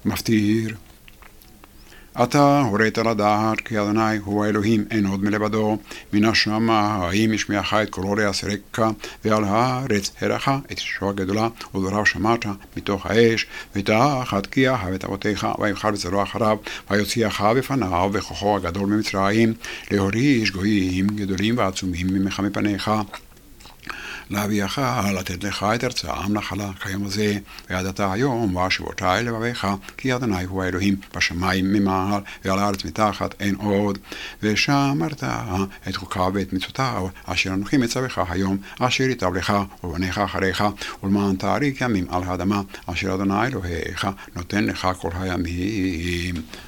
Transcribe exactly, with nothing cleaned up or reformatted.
מפטיר. אתה הורית לדעת כי אדוני הוא האלוהים, אין עוד מלבדו. מן השמיים השמיעך את קולו לעשרך, ועל הארץ הראך את אשתו הגדולה, ודבריו שמעת מתוך האש, ותחת כי אהב את אבותיך, ויבחר בצרו אחריו, ויוציאך בפניו בכוחו הגדול ממצרים, להוריש גויים גדולים ועצומים ממך מפניך. להביאך לתת לך את ארצם נחלה כיום הזה, וידעת היום והשבותי לבביך, כי אדוני הוא האלוהים בשמיים ממעל, ועל הארץ מתחת אין עוד. ושמרת את חוקיו ואת מצוותיו, אשר אנוכי מצווך היום, אשר ייטב לך ובניך אחריך, ולמען תאריך ימים על האדמה, אשר אדוני אלוהיך נותן לך כל הימים.